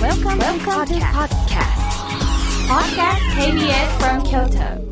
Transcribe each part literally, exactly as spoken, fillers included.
Welcome, Welcome to podcast. Podcast ケービーエス from Kyoto.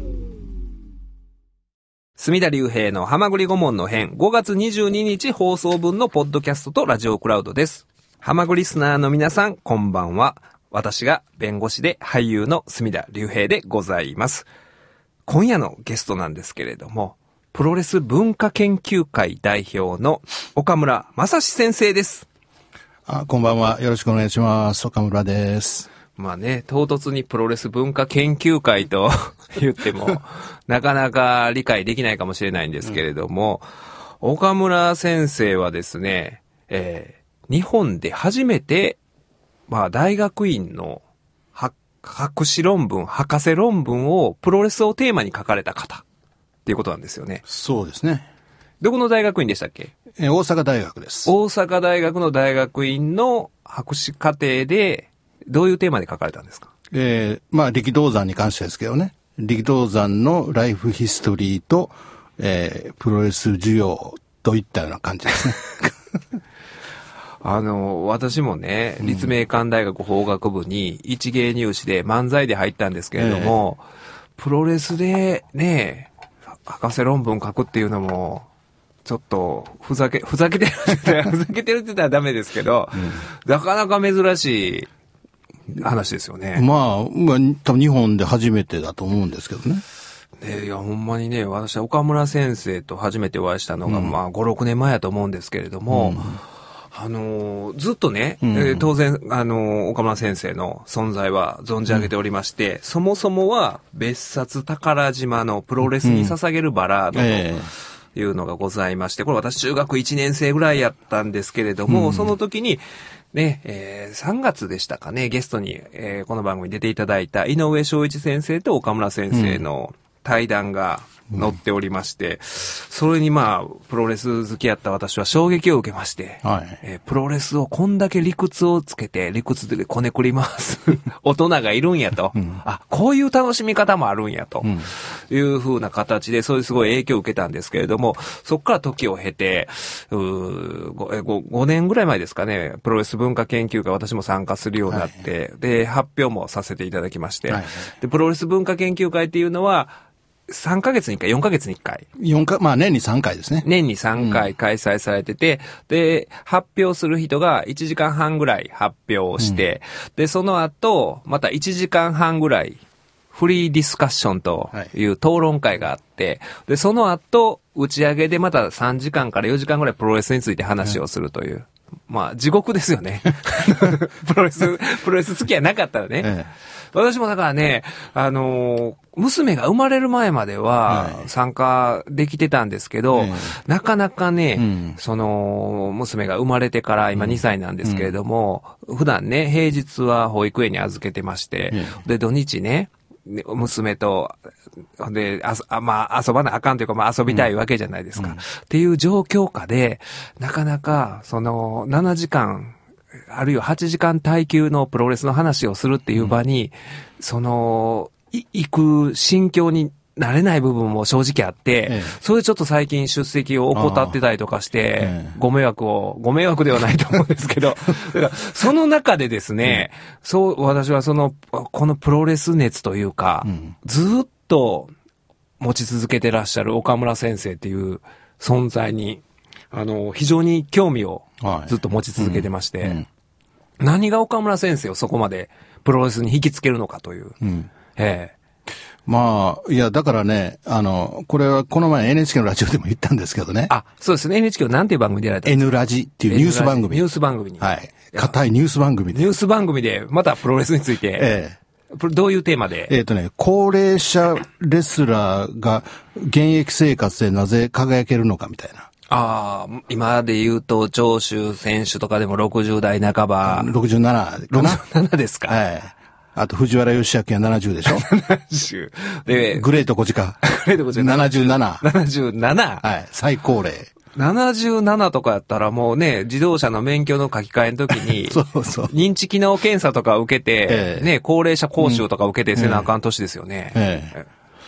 隅田隆平のはまぐり顧問の編ごがつにじゅうににち放送分のポッドキャストとラジオクラウドです。はまぐりスナーの皆さん、こんばんは。私が弁護士で俳優の隅田隆平でございます。今夜のゲストなんですけれども、プロレス文化研究会代表の岡村正史先生です。 あ、こんばんは。よろしくお願いします。岡村です。 まあね、唐突にプロレス文化研究会と言っても、なかなか理解できないかもしれないんですけれども、うん、岡村先生はですね、えー、日本で初めて、まあ大学院の博士論文、博士論文をプロレスをテーマに書かれた方っていうことなんですよね。 そうですね。 どこの大学院でしたっけ？ えー、大阪大学です。 大阪大学の大学院の博士課程で、どういうテーマで書かれたんですか？ えー、まあ力道山に関してですけどね。力道山のライフヒストリーと、えー、プロレス需要といったような感じですね。 あの、私もね、立命館大学法学部に一芸入試で漫才で入ったんですけれども、えー、プロレスでね、博士論文書くっていうのも、ちょっと、ふざけ、ふざけてるって言ったら、ふざけてるって言ったらダメですけど、うん、なかなか珍しい話ですよね。 まあ、まあ、多分日本で初めてだと思うんですけどね。 ね、いや、ほんまにね、私は岡村先生と初めてお会いしたのが、うん、まあ、ご、ろくねんまえやと思うんですけれども、うん、あのー、ずっとね、うん、えー、当然、あのー、岡村先生の存在は存じ上げておりまして、うん、そもそもは別冊宝島のプロレスに捧げるバラードと、うんえーいうのがございまして、これ私中学いちねん生ぐらいやったんですけれども、うん、その時に、ね、えー、さんがつでしたかね、ゲストに、えー、この番組に出ていただいた井上翔一先生と岡村先生の対談が載っておりまして、うん、それにまあ、プロレス好きやった私は衝撃を受けまして、はいえー、プロレスをこんだけ理屈をつけて、理屈でこねくり回す大人がいるんやと、うん、あ、こういう楽しみ方もあるんやと、うん、いう風な形で、そういうすごい影響を受けたんですけれども、そこから時を経て、うー 5, ごねんぐらい前ですかね、プロレス文化研究会私も参加するようになって、はい、で、発表もさせていただきまして、はい、で、プロレス文化研究会っていうのは、さんかげつにいっかい、よんかげつにいっかい。 よんか、まあ年にさんかいですね。 年にさんかい開催されてて、うん、で、発表する人がいちじかんはんぐらい発表をして、うん、で、その後、またいちじかんはんぐらい、フリーディスカッションという討論会があって、で、その後、打ち上げでまたさんじかんからよじかんぐらいプロレスについて話をするという。はい、まあ、地獄ですよね。プロレス、プロレス好きやなかったらね。ええ、私もだからね、あのー、娘が生まれる前までは参加できてたんですけど、はい、なかなかね、うん、その、娘が生まれてから今にさいなんですけれども、うん、普段ね、平日は保育園に預けてまして、うん、で、土日ね、娘と、で、あ、まあ、遊ばなあかんというか、まあ、遊びたいわけじゃないですか。うん、っていう状況下で、なかなか、その、ななじかん、あるいははちじかん耐久のプロレスの話をするっていう場に、うん、その、い、行く心境になれない部分も正直あって、ええ、それでちょっと最近出席を怠ってたりとかして、ええ、ご迷惑を、ご迷惑ではないと思うんですけど、だからその中でですね、うん、そう、私はその、このプロレス熱というか、うん、ずっと持ち続けてらっしゃる岡村先生っていう存在に、あの、非常に興味をずっと持ち続けてまして、はいうんうん、何が岡村先生をそこまでプロレスに引きつけるのかという。うんええまあ、いや、だからね、あの、これはこの前 エヌエイチケー のラジオでも言ったんですけどね。 あ、そうですね。エヌエイチケー なんていう番組でやられたんですか？ N ラジっていうニュース番組。 ニュース番組に。 はい。固いニュース番組で。 ニュース番組で、またプロレスについて。ええ。どういうテーマで？ えっとね、高齢者レスラーが現役生活でなぜ輝けるのかみたいな。 ああ、今で言うと、長州選手とかでもろくじゅうだいなかば。 ろくじゅうななかな？ろくじゅうななですか？ はい。あと、藤原義明はななじゅうでしょ ?ななじゅう。で、グレート小鹿。 グレート小鹿。 ななじゅうなな。 ななじゅうなな? はい。最高齢。 ななじゅうななとかやったらもうね、自動車の免許の書き換えの時に、 そうそう。 認知機能検査とか受けて、ええ、ね、高齢者講習とか受けてせなあかん年ですよね。えええ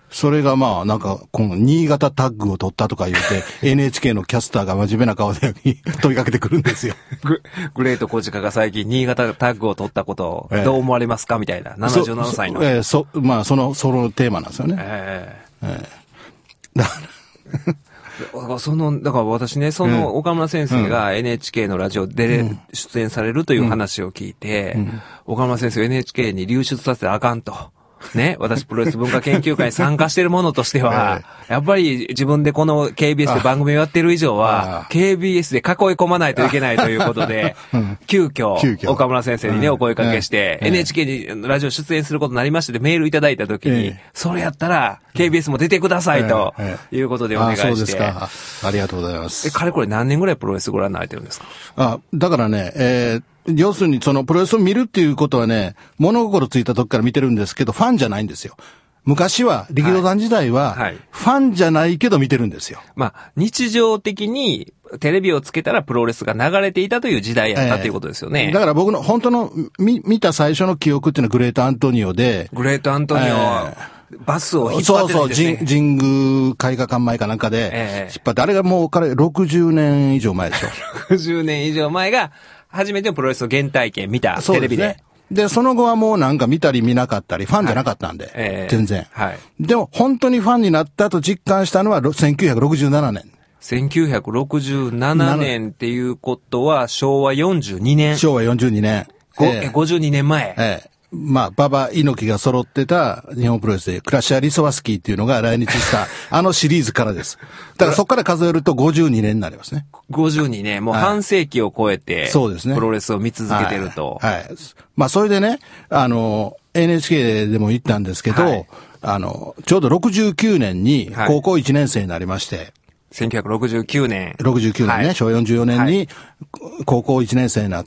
それがまあ、なんか、この新潟タッグを取ったとか言って、エヌエイチケー のキャスターが真面目な顔で問いかけてくるんですよ。 グ, グレート小鹿が最近新潟タッグを取ったことをどう思われますかみたいな、ななじゅうななさいの。 えー、そ、まあ、その、そのテーマなんですよね。 えーえー、だからその、だから私ね、その岡村先生が エヌエイチケー のラジオで出演されるという話を聞いて、うんうん、岡村先生を エヌエイチケー に流出させてあかんと。ね、私プロレス文化研究会に参加しているものとしては、ええ、やっぱり自分でこの ケービーエス で番組をやってる以上は、ケービーエス で囲い込まないといけないということで、うん、急遽、急遽岡村先生にね、お声掛けして、うん、エヌエイチケー にラジオ出演することになりましてでメールいただいたときに、え、それやったら ケービーエス も出てくださいということでお願いして。あ、そうですか。 ありがとうございます。 え、かれこれ何年ぐらいプロレスご覧になられてるんですか？ あ、だからね、えー要するにそのプロレスを見るっていうことはね、物心ついた時から見てるんですけど、ファンじゃないんですよ。昔は、力道山時代は、ファンじゃないけど見てるんですよ。はいはい、まあ、日常的にテレビをつけたらプロレスが流れていたという時代やったっていうことですよね。 えー、だから僕の本当の見、見た最初の記憶っていうのはグレートアントニオで。 グレートアントニオ、えーバスを引っ張ってるんですね。 そうそう、神宮絵画館前かなんかで、引っ張って、あれがもう彼ろくじゅうねん以上前でしょ。 ろくじゅうねん以上前が、初めてのプロレスの原体験見た、テレビで。 ね、で、その後はもうなんか見たり見なかったり、ファンじゃなかったんで、はいえー、全然、はい。でも本当にファンになったと実感したのはせんきゅうひゃくろくじゅうななねん。 せんきゅうひゃくろくじゅうななねんっていうことはしょうわよんじゅうにねん。 しょうわよんじゅうにねん。 ごえー、ごじゅうにねんまえ。 ええまあ、馬場猪木が揃ってた日本プロレスで、クラッシャー・リソワスキーっていうのが来日したあのシリーズからです。だからそこから数えるとごじゅうにねんになりますね。 ごじゅうにねん、もう半世紀を超えて、 そうですね。 プロレスを見続けてると。 はい。はい、まあ、それでね、あの、エヌエイチケー でも言ったんですけど、はい、あの、ちょうどろくじゅうきゅうねんに高校いちねん生になりまして、はいせんきゅうひゃくろくじゅうきゅうねん。 ろくじゅうきゅうねんね、はい、しょうわよんじゅうよねんに高校いちねん生になって、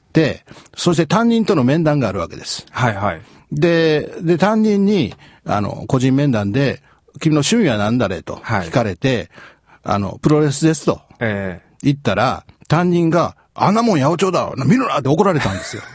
そして担任との面談があるわけです。 はいはい。 で、で、担任に、あの、個人面談で、君の趣味は何だれと聞かれて、はい、あの、プロレスですと。ええー。言ったら、担任が、あんなもん八百長だ見るなって怒られたんですよ。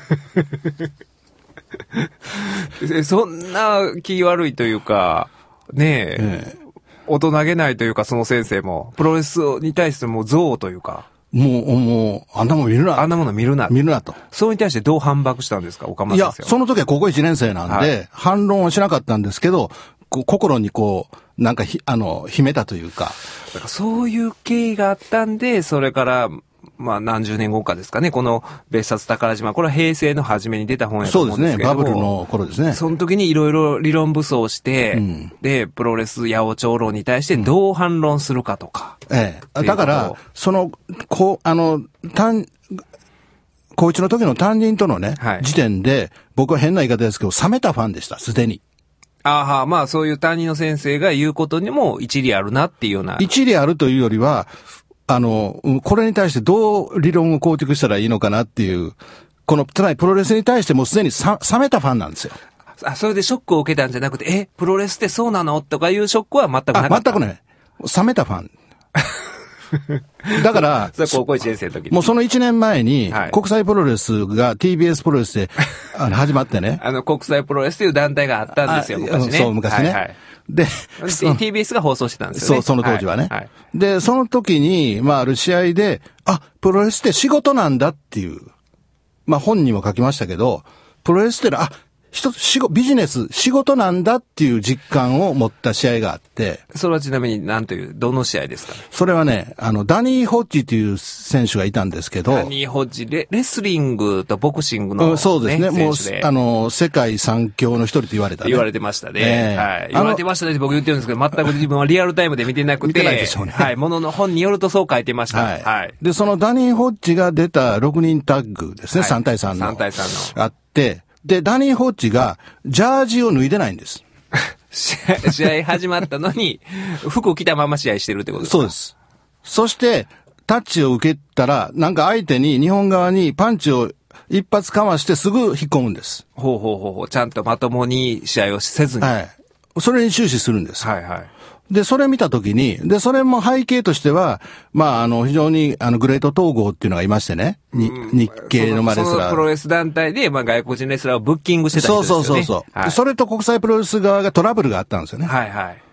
そんな気悪いというか、ねえ。ええ大人げないというか、その先生も、プロレスに対しても憎悪というか。 もう、もう、あんなもん見るな。 あんなもの見るな。 見るなと。 それに対してどう反駁したんですか、岡村先生は。 いや、その時は高校いちねん生なんで、はい、反論はしなかったんですけど、こう心にこう、なんかひ、あの、秘めたというか。 だからそういう経緯があったんで、それから、まあ何十年後かですかね、この別冊宝島、これは平成の初めに出た本やと思うんですけども。 そうですね、バブルの頃ですね。 その時にいろいろ理論武装して、うん、で、プロレス八百長論に対してどう反論するかとか。 うん、ええ。だから、その、こう、あの、担、高一の時の担任とのね、はい、時点で、僕は変な言い方ですけど、冷めたファンでした、すでに。 ああ、まあそういう担任の先生が言うことにも一理あるなっていうような。 一理あるというよりは、あの、これに対してどう理論を構築したらいいのかなっていう、この、つまりプロレスに対してもうすでにさ冷めたファンなんですよ。 あ、それでショックを受けたんじゃなくて、え、プロレスってそうなのとかいうショックは全くなかった。 あ、全くない。冷めたファン。だから、 それ高校いちねん生の時に。 もうそのいちねんまえに、国際プロレスが ティービーエス プロレスであの始まってね。 あの、国際プロレスという団体があったんですよ、昔ね。 そう、昔ね。はいはいで、 ティービーエス が放送してたんですよね。 そう、その当時はね。はいはい、で、その時に、まあ、ある試合で、あ、プロレスって仕事なんだっていう、まあ、本にも書きましたけど、プロレスってあ、一つ、仕事、ビジネス、仕事なんだっていう実感を持った試合があって。 それはちなみに何という、どの試合ですかね。 それはね、あの、ダニー・ホッジという選手がいたんですけど。 ダニー・ホッジ、レ、レスリングとボクシングの、ね、 うん、そうですね。もう、あの、世界三強の一人と言われたね。 言われてましたね。えー、はい。言われてましたねって僕言ってるんですけど、全く自分はリアルタイムで見てなくて。 見てないでしょうね。 はい。ものの本によるとそう書いてました。はい。はい、 で、そのダニー・ホッジが出たろくにんタッグですね。はい、さんたいさんの。 さんたいさんの。 あって、で、ダニー・ホッジが、ジャージを脱いでないんです。 試合始まったのに、服着たまま試合してるってことですか？ そうです。そして、タッチを受けたら、なんか相手に、日本側にパンチを一発かましてすぐ引っ込むんです。 ほうほうほうほう。ちゃんとまともに試合をせずに。 はい。それに終始するんです。 はいはい。 で、それ見たときに、で、それも背景としては、まあ、あの、非常に、あの、グレート統合っていうのがいましてね。に、日系のまあレスラー。 そのプロレス団体で、まあ、外国人レスラーをブッキングしてたんですよね。 そうそうそうそう、はい。それと国際プロレス側がトラブルがあったんですよね。 はいはい。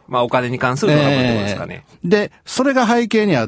まあお金に関するトラブルってことですかね。 えー、で、それが背景にあって、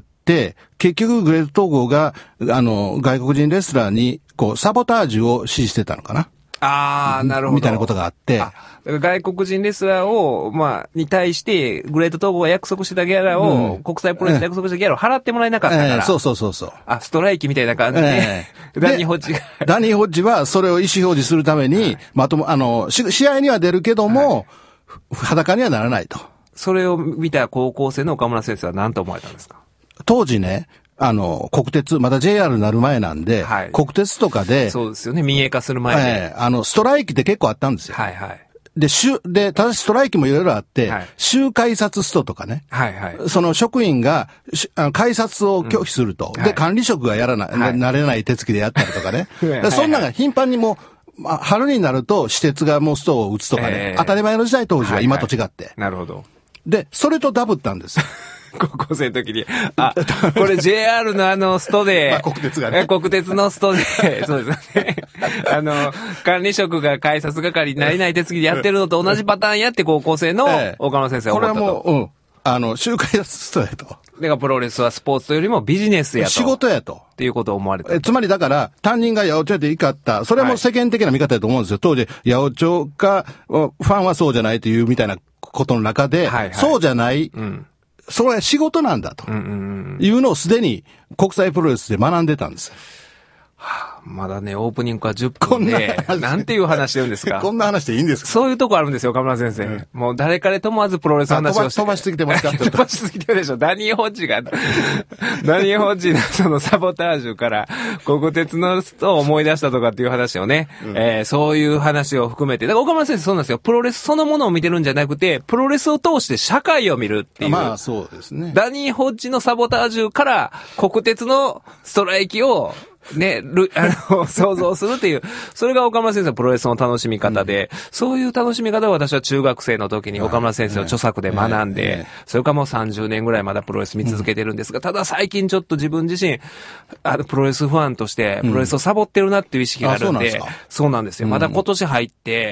結局グレート統合が、あの、外国人レスラーに、こう、サボタージュを指示してたのかな。 ああ、なるほど。 みたいなことがあって。 あ、外国人レスラーを、まあ、に対して、グレート統合が約束したギャラを、うん、国際プロレスで約束したギャラを払ってもらえなかったから。えー、 そうそうそうそう。 あ、ストライキみたいな感じで、えー、ダニー・ホッジが。 ダニー・ホッジはそれを意思表示するために、はい、まとも、あの、試合には出るけども、はい、裸にはならないと。 それを見た高校生の岡村先生は何と思われたんですか？ 当時ね、あの、国鉄、まだ ジェイアール になる前なんで、はい、国鉄とかで、 そうですよね、民営化する前で。 えー、あの、ストライキって結構あったんですよ。 はいはい。 で、週、で、ただしストライキもいろいろあって、はい、週改札ストとかね。はいはい。その職員が、あの改札を拒否すると。うん、で、はい、管理職がやらない、はい、慣れない手つきでやったりとかね。はい、そんなのが頻繁にもう、まあ、春になると私鉄がもうストを打つとかね。えー、当たり前の時代当時は今と違って。 はいはい、なるほど。 で、それとダブったんですよ。 高校生の時に。あ、これ ジェイアール のあのストで、 まあ、国鉄がね。 国鉄のストで、そうですね。あの、管理職が改札係になりない手続きでやってるのと同じパターンやって高校生の岡野先生は思ったと。 これはもう、うん。あの、周回ストやと。だからプロレスはスポーツというよりもビジネスやと。 仕事やと。 っていうことを思われた。 え、つまりだから、担任が八百長で怒った。それも世間的な見方だと思うんですよ。当時、八百長か、ファンはそうじゃないというみたいなことの中で、はいはい、そうじゃない、うん、それは仕事なんだと。いうのをすでに国際プロレスで学んでたんです。 はあ、まだね、オープニングからじゅっぷんで、なんていう話してるんですか？ こんな話でいいんですか？ そういうとこあるんですよ、岡村先生。うん、もう誰彼ともわずプロレスの話をして。 飛ばしすぎてますか？ 飛ばしすぎてるでしょ。ダニー・ホッジが、ダニー・ホッジのそのサボタージュから、国鉄のを思い出したとかっていう話をね、うん、えー、そういう話を含めて。だから岡村先生そうなんですよ。プロレスそのものを見てるんじゃなくて、プロレスを通して社会を見るっていう。 まあそうですね。 ダニー・ホッジのサボタージュから、国鉄のストライキを、ね、あの、想像するっていう、それが岡村先生のプロレスの楽しみ方で、うん、そういう楽しみ方を私は中学生の時に岡村先生の著作で学んで、それからもうさんじゅうねんぐらいまだプロレス見続けてるんですが、ただ最近ちょっと自分自身、あの、プロレスファンとして、プロレスをサボってるなっていう意識があるんで、うん、そう, そうなんですよ。まだ今年入って、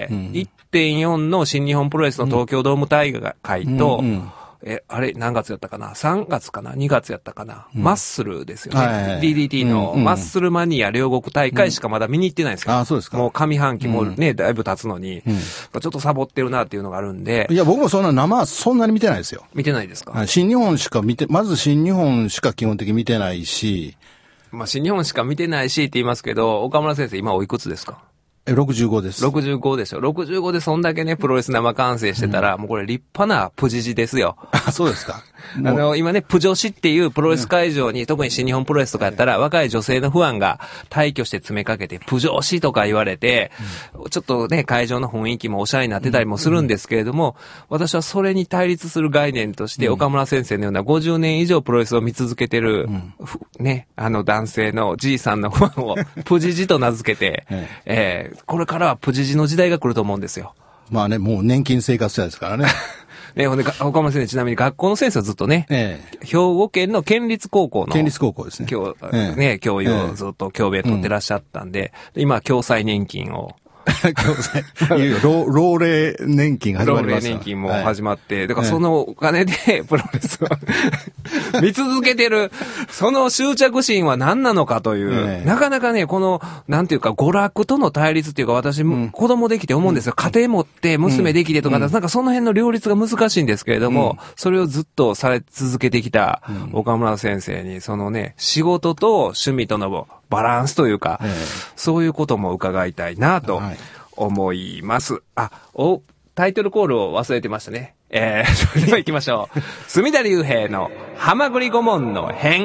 いってんよん の新日本プロレスの東京ドーム大会と、うんうんうんえ、あれ、何月やったかな ?さん 月かな ?に 月やったかな、うん、マッスルですよね。はいはい、ディーディーティー のマッスルマニア両国大会しかまだ見に行ってないんですよ。うん、あ、そうですか。もう上半期もね、うん、だいぶ経つのに、うん、ちょっとサボってるなっていうのがあるんで。 いや、僕もそんな生、そんなに見てないですよ。 見てないですか？ 新日本しか見て、まず新日本しか基本的に見てないし。 まあ、新日本しか見てないしって言いますけど、岡村先生今おいくつですか？ え、ろくじゅうごです。 ろくじゅうごでしょ。ろくじゅうごでそんだけね、プロレス生観戦してたら、うん、もうこれ立派なプジジですよ。 あ、そうですか。 あの、今ね、プ女子っていうプロレス会場に、うん、特に新日本プロレスとかやったら、若い女性のファンが退去して詰めかけて、プ女子とか言われて、うん、ちょっとね、会場の雰囲気もおしゃれになってたりもするんですけれども、うん、私はそれに対立する概念として、岡村先生のようなごじゅうねん以上プロレスを見続けてる、うん、ね、あの男性のじいさんのファンを、プジジと名付けて、えー、これからはプジジの時代が来ると思うんですよ。 まあね、もう年金生活者ですからね。 ね、ほんで、岡村先生、ちなみに学校の先生はずっとね、ええ、兵庫県の県立高校の、 県立高校ですね。 教、ええ、ね、教諭をずっと教鞭取ってらっしゃったんで、うん、今、共済年金を、 共済、いよいよ、老齢年金が始まりました。 老齢年金も始まって、はい、だからそのお金でプロレスを見続けてる、その執着心は何なのかという、はい、なかなかね、この、なんていうか、娯楽との対立っていうか、私、うん、子供できて思うんですよ。うん、家庭持って、娘できてとか、うん、なんかその辺の両立が難しいんですけれども、うん、それをずっとされ続けてきた岡村先生に、そのね、仕事と趣味とのバランスというか、えー、そういうことも伺いたいなと思います。はい、あ、お、タイトルコールを忘れてましたね。えー、それでは行きましょう。隅田隆平のハマグリ顧問の編。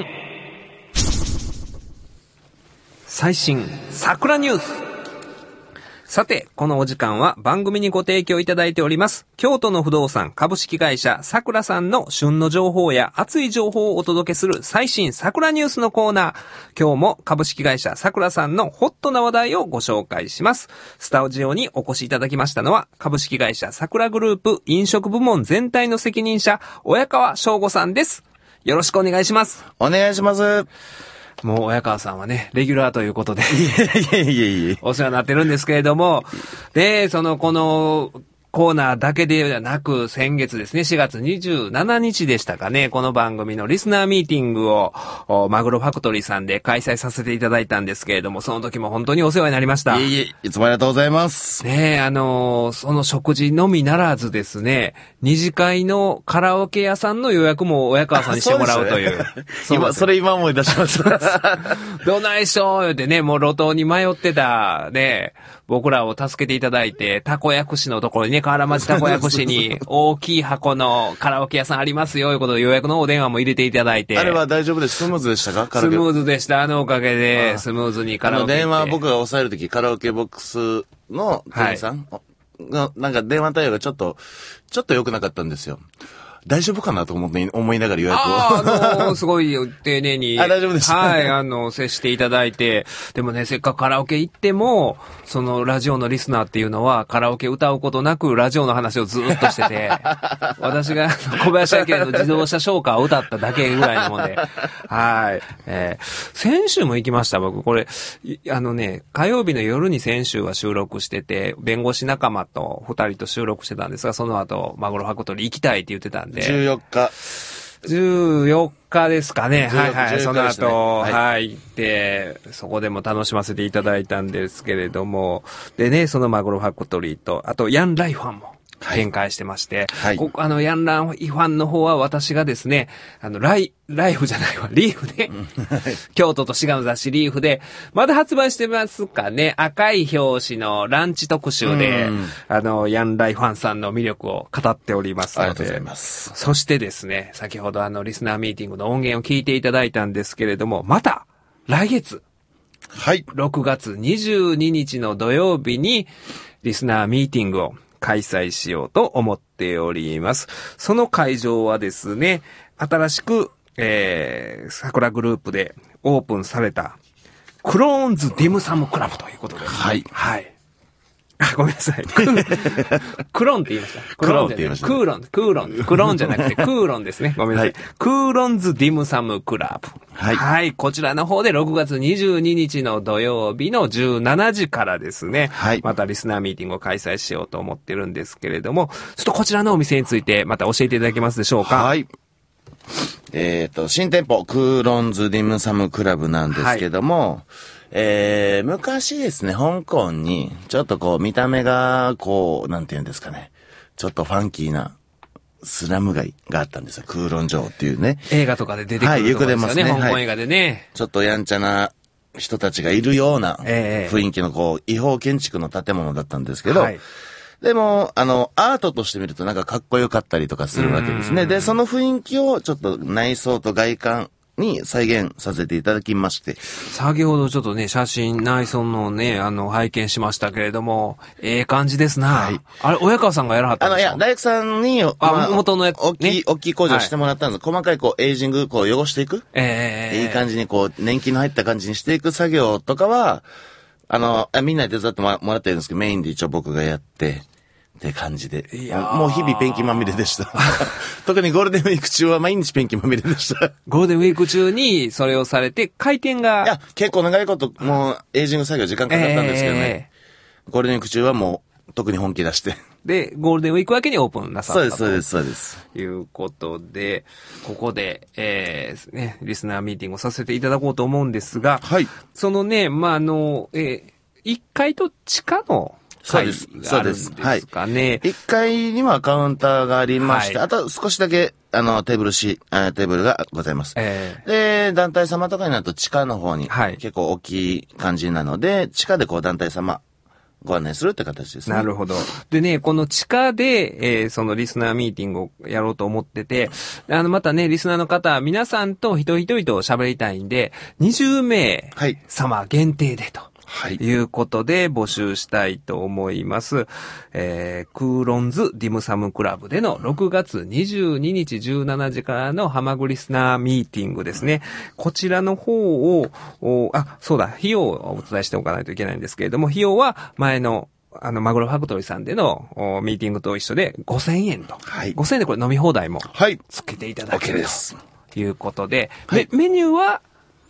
最新桜ニュース。さて、このお時間は番組にご提供いただいております、京都の不動産株式会社さくらさんの旬の情報や熱い情報をお届けする最新桜ニュースのコーナー。今日も株式会社さくらさんのホットな話題をご紹介します。スタジオにお越しいただきましたのは、株式会社さくらグループ飲食部門全体の責任者、親川翔吾さんです。よろしくお願いします。 お願いします。 もう親川さんはね、レギュラーということで。 いえいえいえいえ。 お世話になってるんですけれども、で、その、この、 コーナーだけではなく、先月ですね、しがつにじゅうしちにちでしたかね、この番組のリスナーミーティングを、マグロファクトリーさんで開催させていただいたんですけれども、その時も本当にお世話になりました。 いえいえ、いつもありがとうございます。 ねえ、あのー、その食事のみならずですね、二次会のカラオケ屋さんの予約も親川さんにしてもらうという。 そ, う今、それ今思い出しました。 どないしょーってね、もう路頭に迷ってた、ね、僕らを助けていただいて、たこ焼くしのところにね、河原町たこ焼くしに、大きい箱のカラオケ屋さんありますよ、いうことで予約のお電話も入れていただいて。 あれは大丈夫です。スムーズでしたか？カラオケ。 スムーズでした。あのおかげで、スムーズにカラオケ。 あの電話僕が押さえるとき、カラオケボックスの店員さん、はい、が、なんか電話対応がちょっと、ちょっと良くなかったんですよ。大丈夫かなと思って、思いながら予約を。 あ、あのー、すごい丁寧に。 あ、大丈夫でした。 はい、あの、接していただいて。でもね、せっかくカラオケ行っても、そのラジオのリスナーっていうのは、カラオケ歌うことなく、ラジオの話をずっとしてて、私が小林明の自動車消火を歌っただけぐらいのもんで。はい。えー、先週も行きました、僕。これ、あのね、火曜日の夜に先週は収録してて、弁護士仲間と二人と収録してたんですが、その後、マグロファクトリー行きたいって言ってたんで。 じゅうよっか。 じゅうよっかですかね。はいはい。その後、 はい、 はい、行って、そこでも楽しませていただいたんですけれども、でね、そのマグロファクトリーと、あと、ヤンライファンも。展開してまして、はい、ここあの、ヤンランイファンの方は私がですね、あの、ライ、ライフじゃないわ、リーフで、京都と滋賀の雑誌リーフで、まだ発売してますかね、赤い表紙のランチ特集で、あの、ヤンライファンさんの魅力を語っておりますので、 ありがとうございます。 そしてですね、先ほどあの、リスナーミーティングの音源を聞いていただいたんですけれども、また、来月、 はい。 ろくがつにじゅうににちの土曜日に、リスナーミーティングを開催しようと思っております。その会場はですね、新しく、えー、桜グループでオープンされた、クローンズディムサムクラブということで、ね。 はい。 はい。あ、ごめんなさい。ククロンって言いました。 クロンって言いました。 クーロン、クーロン、クロンじゃなくてクーロンですね。ごめんなさい。はい、クーロンズディムサムクラブ。はい。はい。こちらの方でろくがつにじゅうににちの土曜日のじゅうしちじからですね。はい。またリスナーミーティングを開催しようと思ってるんですけれども、ちょっとこちらのお店についてまた教えていただけますでしょうか。 はい。えっと、新店舗、クーロンズディムサムクラブなんですけども、はい、えー、昔ですね、香港に、ちょっとこう、見た目が、こう、なんて言うんですかね、ちょっとファンキーな、スラム街があったんですよ。クーロン城っていうね。 映画とかで出てくるところですよね。はい、よく出ますね。香港映画でね、はい。 ちょっとやんちゃな人たちがいるような、雰囲気のこう、違法建築の建物だったんですけど、はい、でも、あの、アートとして見るとなんかかっこよかったりとかするわけですね。で、その雰囲気をちょっと内装と外観、に再現させていただきまして。 先ほどちょっとね、写真、内装のね、あの、拝見しましたけれども、ええ感じですな。はい。あれ、親川さんがやらはったんですか？ あの、いや、大工さんに、 あ、まあ、元のやつ、ね。 大きい、大きい工事をしてもらったんです。はい、細かいこう、エイジング、こう、汚していく。 ええー。 いい感じにこう、年季の入った感じにしていく作業とかは、あの、みんなで手伝ってもらってるんですけど、メインで一応僕がやって、って感じで。いやもう日々ペンキまみれでした。特にゴールデンウィーク中は毎日ペンキまみれでした。 ゴールデンウィーク中にそれをされて、回転が。 いや、結構長いこと、もうエイジング作業時間かかったんですけどね。えー、ゴールデンウィーク中はもう特に本気出して。 で、ゴールデンウィーク明けにオープンなさったと。 そうです、そうです、そうです。 いうことで、ここで、えー、ね、リスナーミーティングをさせていただこうと思うんですが、はい。そのね、まあ、あの、えー、いっかいと地下の、 そうです。そうです。はい。いっかいにはカウンターがありまして、はい、あと少しだけ、あの、テーブルし、テーブルがございます。えー、で、団体様とかになると地下の方に、結構大きい感じなので、はい、地下でこう団体様、ご案内するって形ですね。 なるほど。でね、この地下で、えー、そのリスナーミーティングをやろうと思ってて、あの、またね、リスナーの方、皆さんと一人一人と喋りたいんで、にじゅうめい様限定でと。はい。いうことで募集したいと思います。えー、クーロンズディムサムクラブでのろくがつにじゅうににちじゅうしちじからのハマグリスナーミーティングですね。こちらの方を、あ、そうだ、費用をお伝えしておかないといけないんですけれども、費用は前のあの、マグロファクトリーさんでのミーティングと一緒でごせんえんと。はい。ごせんえんでこれ飲み放題も。はい。つけていただける、はい、ということで、はい、メニューは、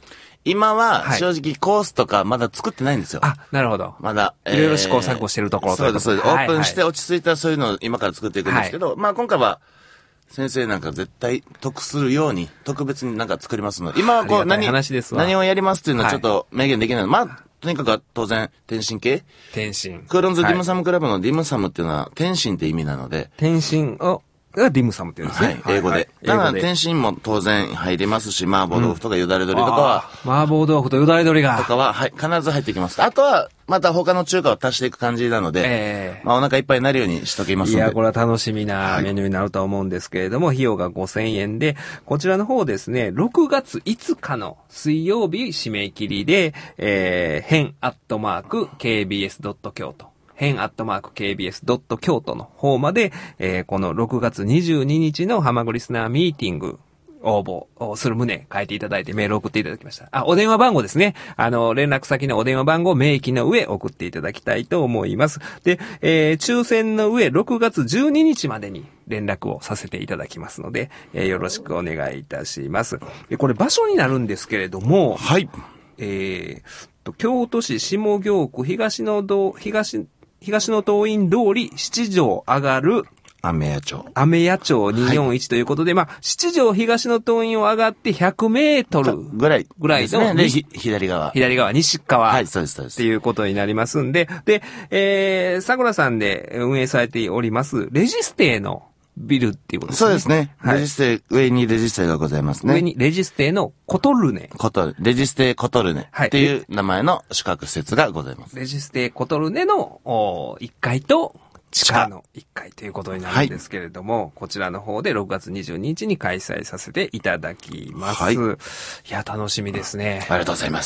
今は正直コースとかまだ作ってないんですよ。 あ、なるほど。 まだ。 いろいろ試行錯誤してるところということそうです、そうです。オープンしてはい落ち着いたらそういうのを今から作っていくんですけど、まあ今回は、先生なんか絶対得するように特別になんか作りますので、今はこうありがたい何、 話ですわ何をやりますっていうのはちょっと明言できないので、まあ、とにかく当然、天津系天津。 クーロンズディムサム。 ムクラブのディムサムっていうのは天津って意味なので、 天津を、がディムサムって言うんですはね。 い、英語で。だから英語で。 天津も当然入りますし、麻婆豆腐とかよだれ鶏とかは、 あー麻婆豆腐とよだれ鶏が。 とかは、はい、必ず入ってきます。あとは、また他の中華を足していく感じなので、 ええまあお腹いっぱいになるようにしときますので。 いや、これは楽しみなメニューになると思うんですけれども、費用がごせんえんで、こちらの方ですね、ろくがついつかの水曜日締め切りで、えー、変アットマーク ケービーエスドット 京都。変アットマーク ケービーエスドット 京都の方まで、えー、このろくがつにじゅうににちのハマグリスナーミーティング、応募をする旨書いていただいてメールを送っていただきました。あ、お電話番号ですね。あの、連絡先のお電話番号を明記の上送っていただきたいと思います。で、えー、抽選の上ろくがつじゅうににちまでに連絡をさせていただきますので、えー、よろしくお願いいたします。で、これ場所になるんですけれども、 はい。 えーと、京都市下京区東の道、東、東の東院通り七条上がるアメヤ町。 アメヤ町にひゃくよんじゅういちということで、まあ、七条東の東院を上がってひゃくメートルぐらい。 ぐらいのですね。で、ひ左側。 左側、西側。 はい、そうです、そうです。 っていうことになりますんで、で、えー、桜さんで運営されております、レジステのビルっていうことですね。 そうですね。 はいレジステ、上にレジステがございますね。 上にレジステのコトルネ。 コトル、レジステコトルネはいっていう名前の宿泊施設がございます。 レジステコトルネのおいっかいと地下のいっかいということになるんですけれども、はい、こちらの方でろくがつにじゅうににちに開催させていただきます。はい、いや、楽しみですね。 ありがとうございます。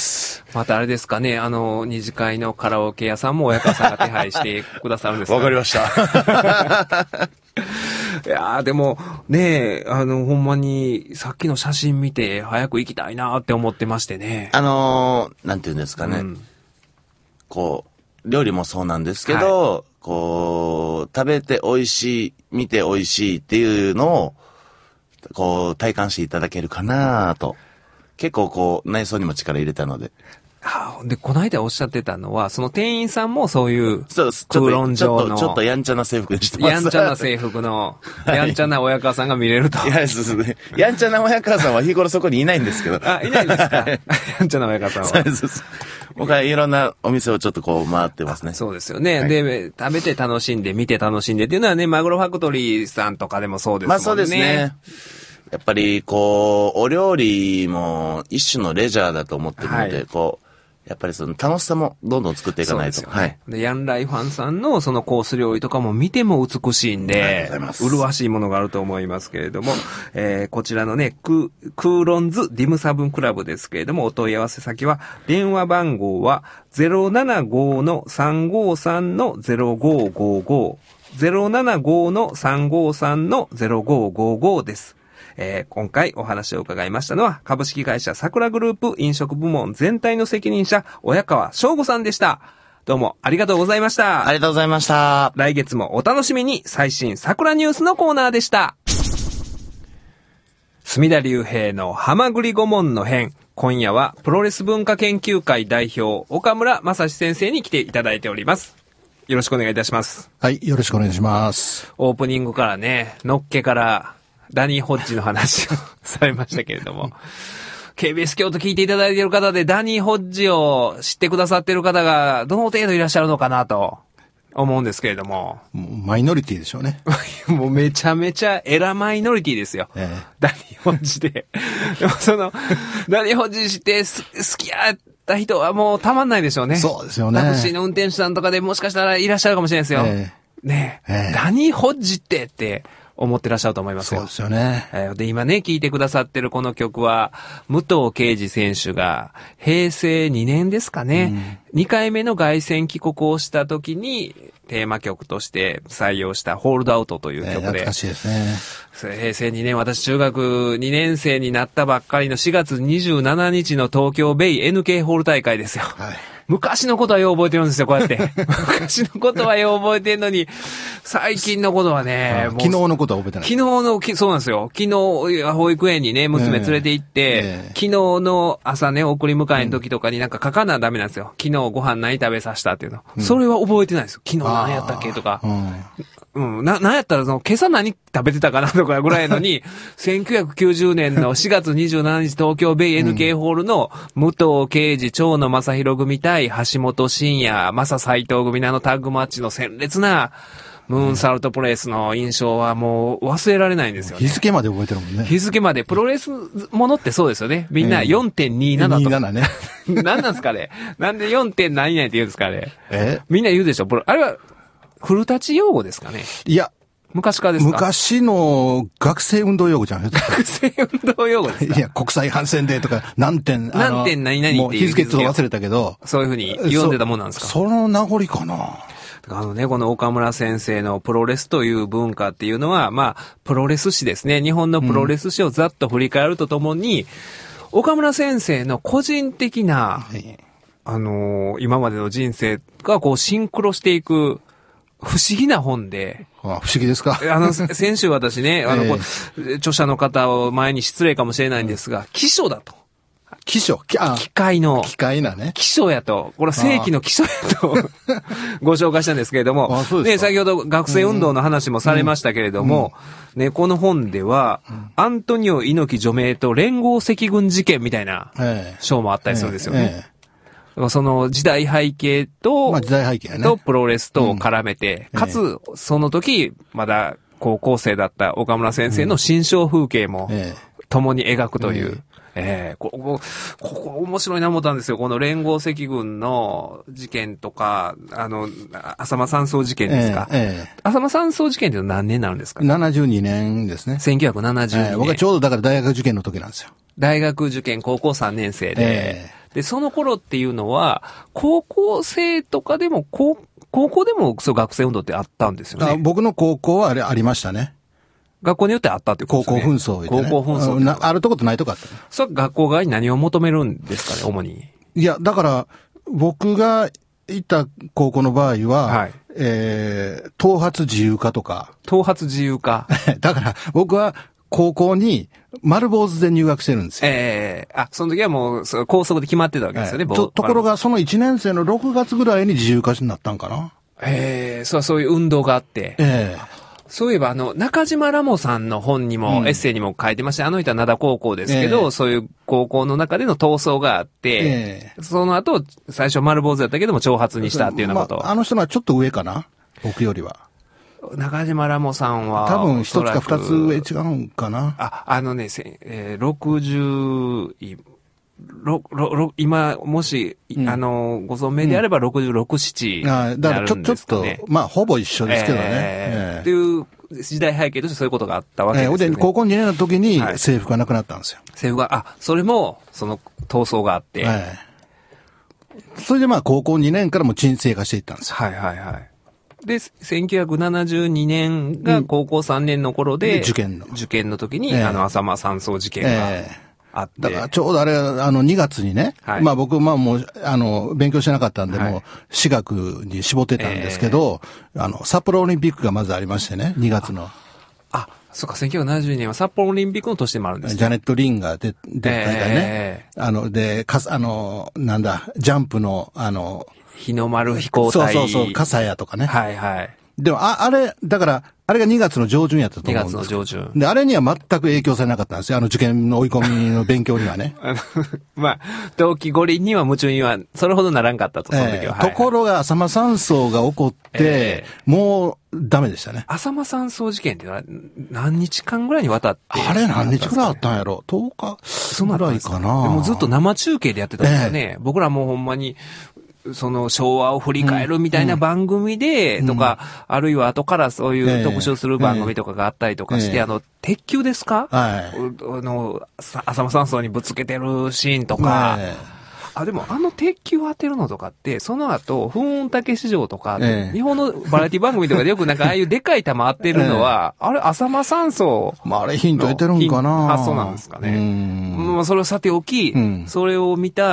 またあれですかね、あの、二次会のカラオケ屋さんも親方さんが手配してくださるんですか、 わかりました。 いやーでも、ねえ、あの、ほんまに、さっきの写真見て、早く行きたいなーって思ってましてね。 あのー、なんていうんですかね。うん、こう、料理もそうなんですけど、はい、こう、食べて美味しい、見て美味しいっていうのを、こう、体感していただけるかなと。結構こう、内装にも力入れたので。 はあ、で、この間おっしゃってたのは、その店員さんもそういう、 そうです。 空論上のちょっと、ちょっとやんちゃな制服にしてます。 やんちゃな制服の、はい、やんちゃな親母さんが見れると。 いや、そうですね。やんちゃな親母さんは日頃そこにいないんですけど。 あ、いないんですかやんちゃな親母さんは。 そうです。僕はいろんなお店をちょっとこう回ってますね。 そうですよね、 はい。 で、食べて楽しんで、見て楽しんでっていうのはね、マグロファクトリーさんとかでもそうですもんね。 まあそうですね。やっぱりこう、お料理も一種のレジャーだと思ってるので、はい、こう、やっぱりその楽しさもどんどん作っていかないと。 そうですよね、はい。で、ヤンライファンさんのそのコース料理とかも見ても美しいんで、麗しいものがあると思いますけれども、えー、こちらのね、ク、クーロンズディムサブンクラブですけれども、お問い合わせ先は、電話番号は ゼロななごのさんごさんのゼロごごご、ゼロななごのさんごさんのゼロごごごです。えー、今回お話を伺いましたのは、株式会社桜グループ飲食部門全体の責任者、親川翔吾さんでした。どうもありがとうございました。 ありがとうございました。 来月もお楽しみに。最新桜ニュースのコーナーでした。隅田隆平のハマグリ顧問の編。今夜はプロレス文化研究会代表、岡村正史先生に来ていただいております。よろしくお願いいたします。 はい、よろしくお願いします。 オープニングからね、のっけから、ダニー・ホッジの話をされましたけれども、ケービーエス 京都聞いていただいている方でダニー・ホッジを知ってくださっている方がどの程度いらっしゃるのかなと思うんですけれども。 もうマイノリティでしょうね。 もうめちゃめちゃエラマイノリティですよ。ええ、ダニー・ホッジで。でもその、ダニー・ホッジして好きやった人はもうたまんないでしょうね。 そうですよね。 タクシーの運転手さんとかでもしかしたらいらっしゃるかもしれないですよ。ええ、ねえ、ええ、ダニー・ホッジってって、思ってらっしゃると思いますよ。 そうですよね。 で、今ね、聴いてくださってるこの曲は、武藤敬司選手が、平成にねんですかね、うん、にかいめの凱旋帰国をした時に、テーマ曲として採用したホールドアウトという曲で。えー、 懐かしいですね。 平成にねん、私中学にねん生になったばっかりのしがつにじゅうしちにちの東京ベイ エヌケー ホール大会ですよ。はい。 昔のことはよう覚えてるんですよ、こうやって。昔のことはよう覚えてるのに、最近のことはね、 昨日のことは覚えてない。 昨日の、そうなんですよ。昨日、保育園にね、娘連れて行って、えーえー、昨日の朝ね、送り迎えの時とかになんか書かなダメなんですよ。昨日ご飯何食べさせたっていうの。うん、それは覚えてないですよ。昨日何やったっけとか。うん、うん。な、なんやったらその、今朝何食べてたかなとかぐらいのに、せんきゅうひゃくきゅうじゅうねんのしがつにじゅうしちにち東京ベイ エヌケー ホールの武藤敬司、長野正宏組対橋本真也、正斎藤組のあのタッグマッチの鮮烈なムーンサルトプレイスの印象はもう忘れられないんですよね。 日付まで覚えてるもんね。 日付まで。プロレスものってそうですよね。みんな よんてんにじゅうなな と。 にじゅうななね。 何なんすかね。なんで よん. 何々って言うんですかね。 えみんな言うでしょ。あれは古舘用語ですかね。 いや。 昔からですか？ 昔の学生運動用語じゃん。 学生運動用語ですか？ いや、国際反戦デーとか、何点、 何点何々っていう。 もう日付ちょっと忘れたけど。 そういうふうに読んでたもんなんですか？ そ, その名残かな。 あのね、この岡村先生のプロレスという文化っていうのは、まあ、プロレス史ですね。日本のプロレス史をざっと振り返るとともに、うん、岡村先生の個人的な、はい、あのー、今までの人生がこうシンクロしていく不思議な本で、 ああ不思議ですか。 あの、先週私ね、あの、えー、著者の方を前に失礼かもしれないんですが、記書だと。 記書機械の。 機械なね。 記書やと。これ正規の記書やとご紹介したんですけれども。ね、先ほど学生運動の話もされましたけれども、うんうん、ね、この本では、うん、アントニオ猪木除名と連合赤軍事件みたいな章もあったりするんですよね。ええええ、その時代背景と、 まあ時代背景ね、 とプロレスと絡めて、うん、かつ、その時、まだ高校生だった岡村先生の心象風景も共に描くという。ええええー、ここ、ここ面白いな思ったんですよ。この連合赤軍の事件とか、あの、浅間山荘事件ですか。ええええ、浅間山荘事件って何年になるんですか？ ななじゅうにねんですね。 せんきゅうひゃくななじゅうにねん。ええ、 僕はちょうどだから大学受験の時なんですよ。 大学受験高校さんねん生で。ええ、で、その頃っていうのは、高校生とかでも、高高校でもそう学生運動ってあったんですよね。 あ、僕の高校はあれありましたね。 学校によってあったってことですね。 高校紛争、ね、 高校紛争な。 あるとことないとこあった、ね。 それ学校側に何を求めるんですかね、主に。 いや、だから、僕がいた高校の場合は、はい、えー、頭髪自由化とか。 頭髪自由化。 だから、僕は高校に丸坊主で入学してるんですよ。 ええー、あ、その時はもう、高速で決まってたわけですよね、 えー、と、ところが、そのいちねん生のろくがつぐらいに自由化になったんかな。 ええー、そう、そういう運動があって。ええーそういえば、あの、中島ラモさんの本にも、うん、エッセイにも書いてまして、あの人は灘高校ですけど、えー、そういう高校の中での闘争があって、えー、その後、最初丸坊主だったけども、長髪にしたっていうようなこと。 まあ、あの人のはちょっと上かな僕よりは。 中島ラモさんは、 多分一つか二つ上違うんかな。 あ、あのね、えー、ろくじゅう、ろ、ろ、ろ、今、もし、うん、あの、ご存命であればろくじゅうろく、なな、ね。 あだからちょ、ちょっと、まあ、ほぼ一緒ですけどね。 えーえー、っていう時代背景としてそういうことがあったわけですよね。 えー、で、高校にねんの時に制服がなくなったんですよ。はい、 制服が、あ、それも、その、闘争があって。えー、それでまあ、高校にねんからも沈静化していったんですよ。 はいはいはい。で、せんきゅうひゃくななじゅうにねんが高校さんねんの頃で、うん、 受験の。 受験の時に、えー、あの、浅間山荘事件が。えーあって。 だからちょうどあれ、あのにがつにね、はい、まあ僕、まあもう、あの、勉強してなかったんで、はい、もう、私学に絞ってたんですけど、えー、あの、札幌オリンピックがまずありましてね、にがつの。 あ、あそうか、せんきゅうひゃくななじゅうにねんは札幌オリンピックの年でもあるんですね。 ジャネット・リンが出、出た大会ね。えー、あの、で、かあの、なんだ、ジャンプの、あの、 日の丸飛行隊。 そうそうそう、笠谷とかね。 はいはい。 でも、あ、あれ、だから、あれがにがつの上旬やったと思うんです。 にがつの上旬。 で、あれには全く影響されなかったんですよ。あの受験の追い込みの勉強にはね。 あのまあ、動機五輪には夢中には、それほどならんかったと、その時は。 えーはいはい、ところが、浅間山荘が起こって、えー、もう、ダメでしたね。 浅間山荘事件って何日間ぐらいにわたって、 あれ何日ぐらいあったんやろ ?とおかぐらいかな。 でもずっと生中継でやってたんですよね。えー、僕らもうほんまに、その昭和を振り返るみたいな番組で、とか、あるいは後からそういう特集する番組とかがあったりとかして、あの、鉄球ですか？はい。あの、浅間山荘にぶつけてるシーンとか、あ、でもあの鉄球当てるのとかって、その後、風雲竹市場とか、日本のバラエティ番組とかでよくなんかああいうでかい球当てるのは、あれ浅間山荘。 まああれヒント得てるんかな？ 発想なんですかね。まあそれをさておき、それを見た、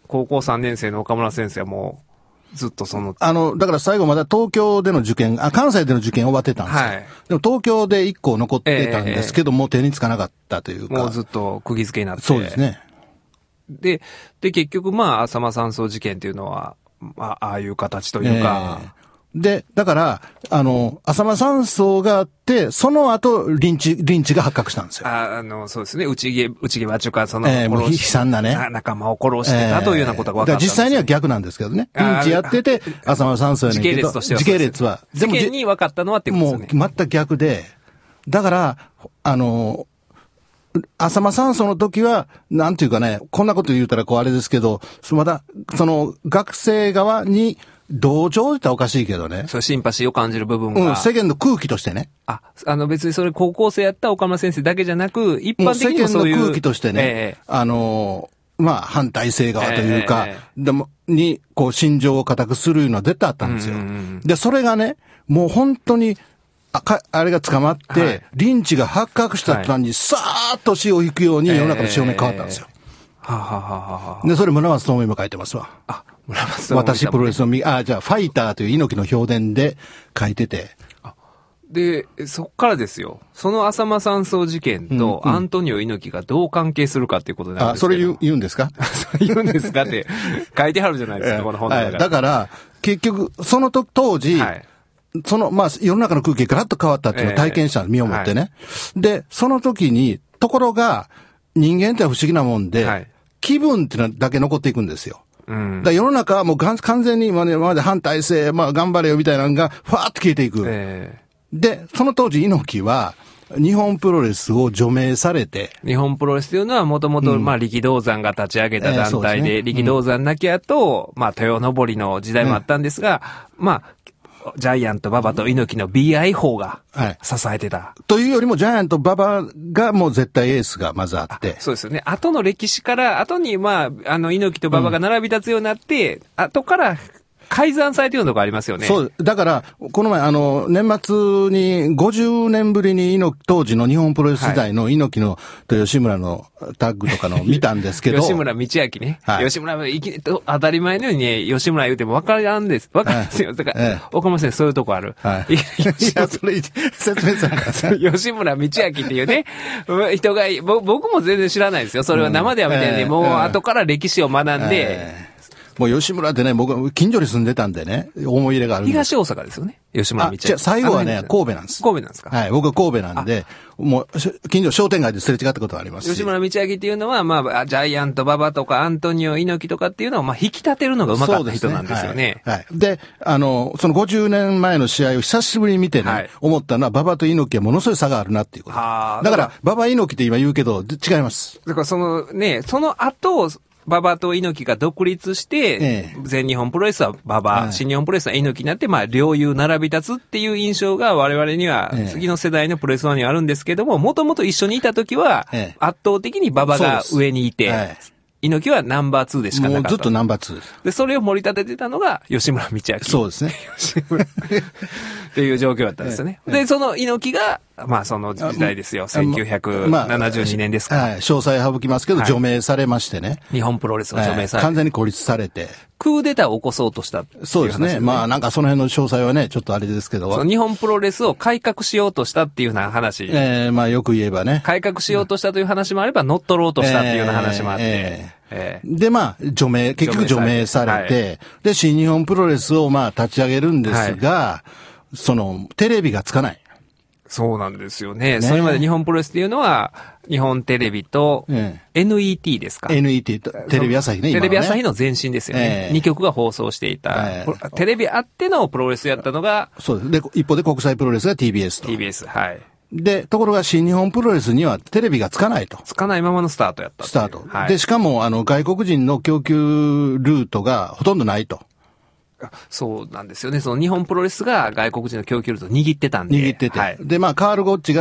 高校さんねん生の岡村先生はもう、ずっとその。 あの、だから最後まだ東京での受験、あ、関西での受験終わってたんですよ。はい。でも東京でいっこ残ってたんですけど、えー、もう手につかなかったというか。 もうずっと釘付けになって。 そうですね。 で、で、結局まあ、浅間山荘事件っていうのは、まあ、ああいう形というか、 えーで、だから、あの、浅間山荘があって、その後、リンチ、リンチが発覚したんですよ。 あ、あの、そうですね。内毛、内毛はちゅうか、その、 えー、もう悲惨なね。 仲間を殺してたというようなことが分かったんです、ね。 実際には逆なんですけどね。リンチやってて、浅間山荘やねんけど。 時系列としては。 時系列は。 でも、世間に分かったのはってことですね。 もう、全く逆で。だから、あの、浅間山荘の時は、なんていうかね、こんなこと言うたらこうあれですけど、まだ、その、学生側に、同情って言ったらおかしいけどね。 そう、シンパシーを感じる部分が。 うん、世間の空気としてね。 あ、あの別にそれ高校生やった岡村先生だけじゃなく、一般的にもそういう。 世間の空気としてね、えー、あのー、まあ、反体制側というか、えー、でも、に、こう、心情を固くするのは絶対あったんですよ。で、それがね、もう本当に、あか、あれが捕まって、はい、リンチが発覚した途端に、さーっと潮を引くように世の中の潮目変わったんですよ。 えー、ははははで、それ村松智美も書いてますわ。 あ、 私プロレスのみ、あ、じゃあ、ファイターという猪木の評伝で書いてて。 で、そっからですよ。その浅間山荘事件とアントニオ猪木がどう関係するかっていうことなんですけど。 あ、それ言う、言うんですか言うんですかって書いてはるじゃないですか、この本の中で。 だから、結局、そのと当時、はい、その、まあ、世の中の空気がガラッと変わったっていうのを体験した身をもってね、はい。で、その時に、ところが、人間って不思議なもんで、はい、気分っていうのだけ残っていくんですよ。うん、だ世の中はもう完全に今まで反体制、まあ頑張れよみたいなのが、ふわーっと消えていく。えー、で、その当時猪木は、日本プロレスを除名されて。 日本プロレスというのはもともと、まあ力道山が立ち上げた団体で、えーでね、力道山なきゃと、うん、まあ豊登りの時代もあったんですが、うん、まあ、ジャイアント馬場と猪木の ビーアイ 法が支えてた、はい。 というよりもジャイアント馬場がもう絶対エースがまずあって。 そうですよね。後の歴史から、後にまあ、あの猪木と馬場が並び立つようになって、うん、後から改ざんされているのがありますよね。 そう。だから、この前、あの、年末にごじゅうねんぶりに猪木、当時の日本プロレス時代の猪木のと吉村のタッグとかの見たんですけど。 吉村道明ね。はい、吉村、いき当たり前のようにね、吉村言うても分からんです。分かるんですよ。だから、ええ、岡村先生そういうとこある。はい。いや、それ、説明さなかった。 吉村道明っていうね、人が、僕も全然知らないですよ。それは生では見てんで、うん、もう後から歴史を学んで、ええもう吉村ってね、僕、近所に住んでたんでね、思い入れがあるんです。 東大阪ですよね。吉村道明。 じゃ最後はね、神戸なんです。 神戸なんですか。 はい、僕は神戸なんで、もう、近所商店街ですれ違ったことがありますし。 吉村道明っていうのは、まあ、ジャイアント馬場とかアントニオ猪木とかっていうのを、まあ、引き立てるのがうまかった人なんですよね。 はい。はい、で、あの、そのごじゅうねんまえの試合を久しぶりに見てね、はい、思ったのは、馬場と猪木はものすごい差があるなっていうこと。だから、馬場猪木って今言うけど、違います。 だからそのね、その後、馬場と猪木が独立して、ええ、全日本プロレスは馬場、はい、新日本プロレスは猪木になって、まあ、両雄並び立つっていう印象が我々には、次の世代のプロレスファンにはあるんですけども、もともと一緒にいた時は、圧倒的に馬場が上にいて、はい、猪木はナンバーツーでしかなかった。 もうずっとナンバーツーです。 で、それを盛り立ててたのが吉村道明。 そうですね。 吉村っていう状況だったんですよね。ええ、で、その猪木が、まあその時代ですよ。せんきゅうひゃくななじゅうにねんですか。 まあ、はい。詳細省きますけど、はい、除名されましてね。 日本プロレスを除名されて、 はい。完全に孤立されて。 クーデターを起こそうとしたっていう話、ね。 そうですね。まあなんかその辺の詳細はね、ちょっとあれですけど。 その日本プロレスを改革しようとしたっていうような話。 ええー、まあよく言えばね。 改革しようとしたという話もあれば、乗っ取ろうとしたっていうような話もあって。えーえーえー、で、まあ、除名、結局除名されて、はい、で、新日本プロレスをまあ立ち上げるんですが、はい、その、テレビがつかない。 そうなんですよね。ね、それまで日本プロレスっていうのは、日本テレビと エヌイーティー ですか、 エヌイーティー とテレビ朝日ね、 テレビ朝日の前身ですよね。えー、にきょくが放送していた、えー。テレビあってのプロレスやったのが、 そうです。で、一方で国際プロレスが ティービーエス と。 ティービーエス、はい。 で、ところが新日本プロレスにはテレビがつかないと。 つかないままのスタートやった。 スタート。はい、で、しかも、あの、外国人の供給ルートがほとんどないと。 そうなんですよね。その日本プロレスが外国人の供給ルートを握ってたんで。 握ってて。はい、で、まあ、カール・ゴッチが、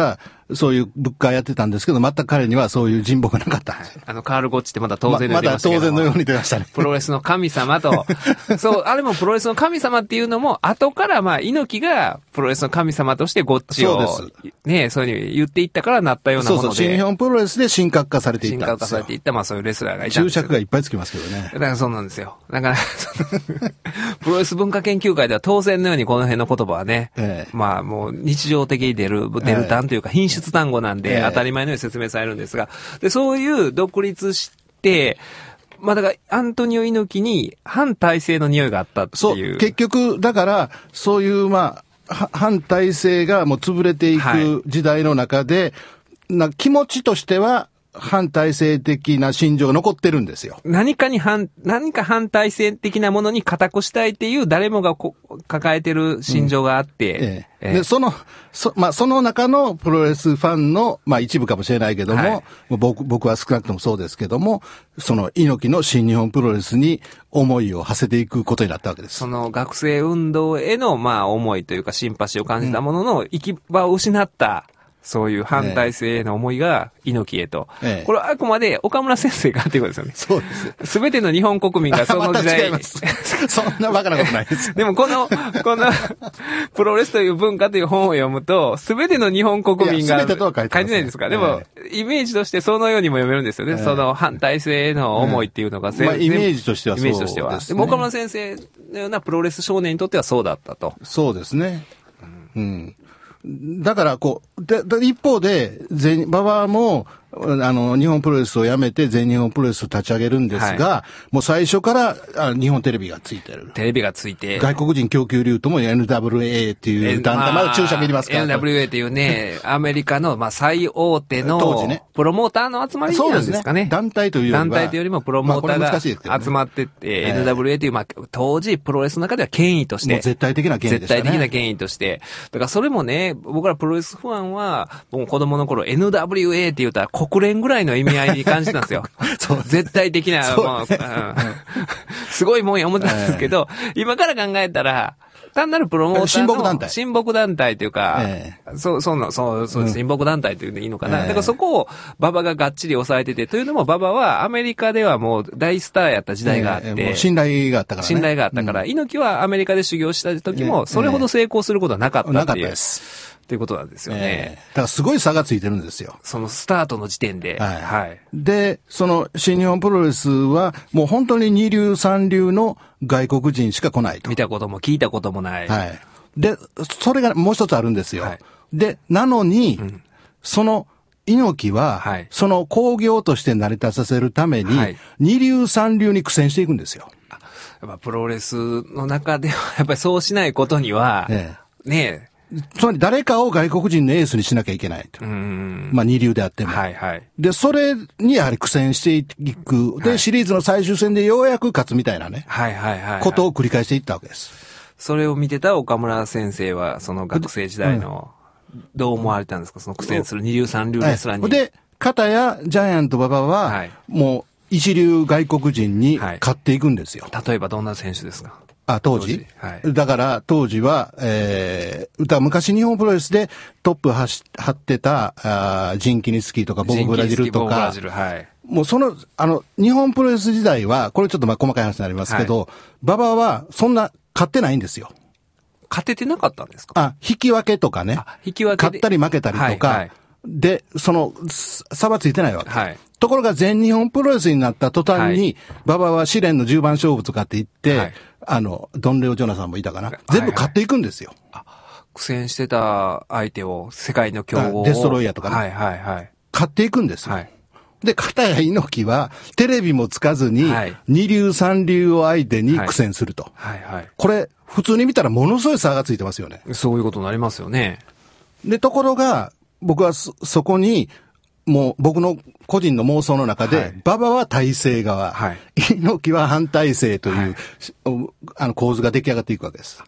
そういう物価やってたんですけど、全く彼にはそういう人望がなかったんですよ。 あの、カール・ゴッチってまだ当然で出ましたけど、 ま、まだ当然のように出ましたね。 プロレスの神様と、そう、あれもプロレスの神様っていうのも、後からまあ、猪木がプロレスの神様としてゴッチを、 そうですね、そういうふうに言っていったからなったようなもので。 そうそう、新日本プロレスで神格化されていったんですよ。 神格化されていった、まあそういうレスラーがいたん注ですよ。 釈がいっぱいつきますけどね。 だからそうなんですよ。だから、プロレス文化研究会では当然のようにこの辺の言葉はね、ええ、まあもう日常的に出る、出る単というか品質単語なんで当たり前のように説明されるんですが、で、そういう独立して、まあだからアントニオ猪木に反体制の匂いがあったっていう。 そう、結局、だから、そういうまあ、反体制がもう潰れていく時代の中で、はい、な気持ちとしては、反体制的な心情が残ってるんですよ。 何かに反、何か反体制的なものに固くしたいっていう誰もがこ抱えてる心情があって、うん、えええで、その、そ、まあ、その中のプロレスファンの、まあ、一部かもしれないけども、はい、僕、僕は少なくともそうですけども、その猪木の新日本プロレスに思いを馳せていくことになったわけです。 その学生運動への、まあ、思いというかシンパシーを感じたものの、行き場を失った、そういう反体制への思いが猪木へと。ええ、これはあくまで岡村先生がっていうことですよね。 そうです。 すべての日本国民がその時代。 また違います。そんなバカなことないです。 でもこの、この、プロレスという文化という本を読むと、すべての日本国民が。 すべてとは書いてます、ね。 書いてないですか。でも、ええ、イメージとしてそのようにも読めるんですよね。ええ、その反体制への思いっていうのが、 ええ、まあ、イメージとしてはそうですね。 イメージとしては。でも岡村先生のようなプロレス少年にとってはそうだったと。 そうですね。うん。うんだから、こう、で、で一方で、全、馬場も、あの、日本プロレスをやめて全日本プロレスを立ち上げるんですが、はい、もう最初からあ日本テレビがついてる。 テレビがついて。 外国人供給ルートも エヌダブリューエー っていう団体、まだ注釈いりますから。 エヌダブリューエー っていうね、アメリカの、まあ、最大手の、当時ね、プロモーターの集まりなんですかね。 ね団体というよりは。 団体というよりもプロモーターが集まってって、ね、エヌダブリューエー という、まあ、当時プロレスの中では権威として。 もう絶対的な権威でしたね。 絶対的な権威として。だからそれもね、僕らプロレスファンは、もう子供の頃 エヌダブリューエー って言うたら国連ぐらいの意味合いに感じたんですよ。そう絶対的な、もう、うん、すごいもんや思ってたんですけど、えー、今から考えたら、単なるプロモーターの親睦団体。 親睦団体というか、 えー、 そう、そうな、そう、そう、親睦団体というのでいいのかな。えー、だからそこを馬場ががっちり抑えてて、というのも馬場はアメリカではもう大スターやった時代があって、えー、もう信頼があったからね。 信頼があったから、うん、猪木はアメリカで修行した時も、それほど成功することはなかったっていう。 なかったです。 っていうことなんですよね。 えー、だからすごい差がついてるんですよ。 そのスタートの時点で。 はい。はい。で、その新日本プロレスはもう本当に二流三流の外国人しか来ないと。 見たことも聞いたこともない。 はい。で、それがもう一つあるんですよ。はい、で、なのに、うん、その猪木は、はい、その工業として成り立たせるために、はい、二流三流に苦戦していくんですよ。 やっぱプロレスの中では、やっぱりそうしないことには、ねえ。ねえつまり誰かを外国人のエースにしなきゃいけないと。うんまあ二流であっても。 はいはい。 で、それにやはり苦戦していく。で、はい、シリーズの最終戦でようやく勝つみたいなね。 はいはいはい、はい。 ことを繰り返していったわけです。 それを見てた岡村先生は、その学生時代の、どう思われたんですか、その苦戦する二流三流レスラーに。 で、片やジャイアント馬場は、はい、もう一流外国人に勝っていくんですよ。 はい、例えばどんな選手ですか？ あ、当時, 当時、はい、だから、当時は、えー、歌、昔日本プロレスでトップ張ってた、あジンキニスキーとかボブブラジルとか、はい、もうその、あの、日本プロレス時代は、これちょっとまあ細かい話になりますけど、はい、馬場はそんな勝ってないんですよ。 勝ててなかったんですか？ あ、引き分けとかね。 引き分け。 勝ったり負けたりとか、はいはい、で、その、差はついてないわけ。はい。ところが全日本プロレスになった途端に、馬場は試練のじゅうばん勝負とかって言って、はい、あの、ドンレオ・ジョナサンもいたかな。全部勝っていくんですよ。 はいはい、あ、苦戦してた相手を、世界の強豪を。 デストロイヤーとかね。 はいはいはい。 勝っていくんですよ。はい。で、片や猪木は、テレビもつかずに、はい、二流三流を相手に苦戦すると。はい、はい、はい。これ、普通に見たらものすごい差がついてますよね。 そういうことになりますよね。 で、ところが、僕はそ、そこに、もう僕の個人の妄想の中で、はい、馬場は体制側、はい、猪木は反体制という、はい、あの構図が出来上がっていくわけです。